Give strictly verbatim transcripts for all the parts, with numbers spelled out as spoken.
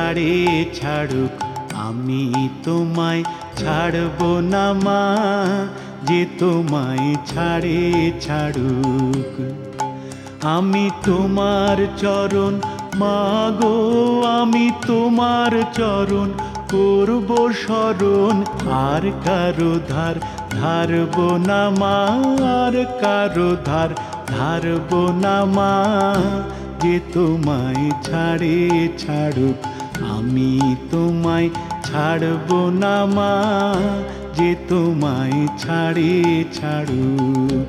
ছাড়ে ছাড়ুক আমি তোমায় ছাড়ব না মা, যে তোমায় ছাড়ে ছাড়ুক। আমি তোমার চরণ মা গো, আমি তোমার চরণ করব স্মরণ, আর কারো ধার ধারব না মা, আর কারো ধার ধারব না মা, যে তোমায় ছাড়ে ছাড়ুক আমি তোমায় ছাড়ব না মা, যে তোমায় ছাড়ে ছাড়ুক।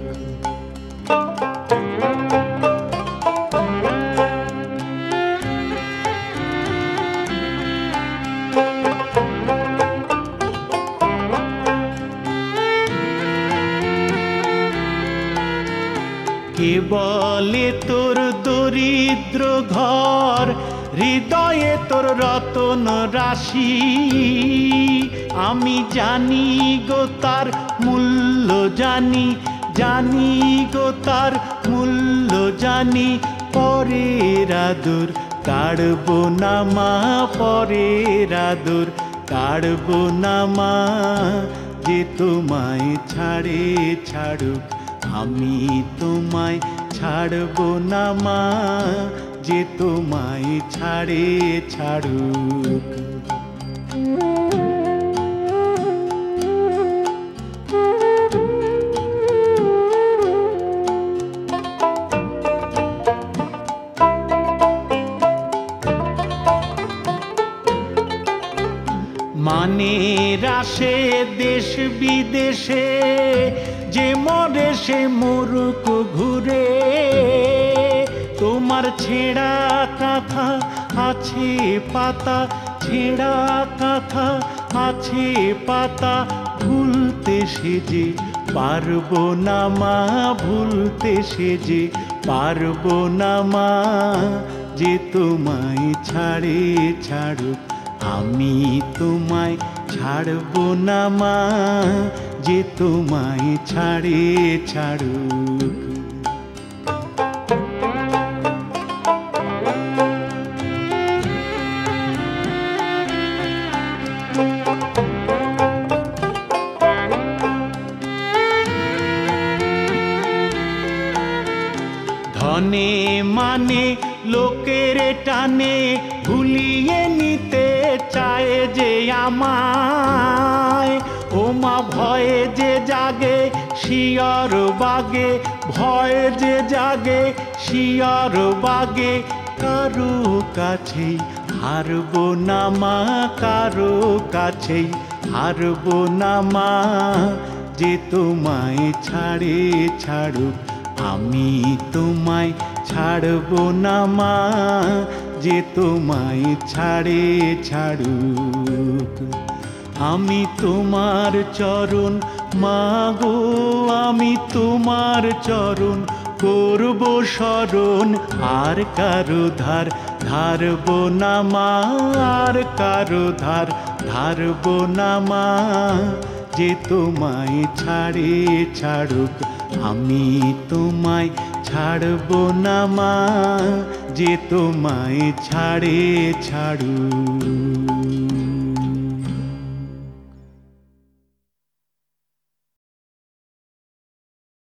কে বলে তোর দরিদ্র ঘর, হৃদয়ে তোর রতন রাশি, আমি জানি গো তার মূল্য জানি, জানি গো তার মূল্য জানি, পরের আদর কাড়ব না মা, পরের আদর কাড়ব না মা, যে তোমায় ছাড়ে ছাড়ুক আমি তোমায় ছাড়ব না মা, যে তোমায় ছাড়ে ছাড়ুক। মানে রাশে দেশ বিদেশে, যে মরে সে মরুক ঘুরে, তোমার ছেঁড়া কাঁথা আছে পাতা, ছেঁড়া কাঁথা আছে পাতা, ভুলতে সেজে পারবো না মা, ভুলতে সেজে পারবো না মা, যে তোমায় ছাড়ে ছাড়ুক আমি তোমায় ছাড়ব না মা, যে তোমায় ছাড়ে ছাড়ুক। ধনে মানে লোকের টানে ভুলিয়ে নিতে চায় যে আমায়, ও মা ভয়ে যে জাগে শিয়র বাগে, ভয় যে জাগে শিয়র বাগে, কারো কাছেই হারব না মা, কারো কাছেই হারব না মা, যে তোমায় ছাড়ে ছাড়ুক আমি তোমায় ছাড়ব না মা, যে তোমায় ছাড়ে ছাড়ুক। আমি তোমার চরণ মা গো, আমি তোমার চরণ করব স্মরণ, আর কারো ধার ধারব না মা, আর কারো ধার ধারব না মা, যে তোমায় ছাড়ে ছাড়ুক আমি তোমায় ছাড়ব না মা, যে তোমায় ছাড়ে ছাড়ুক।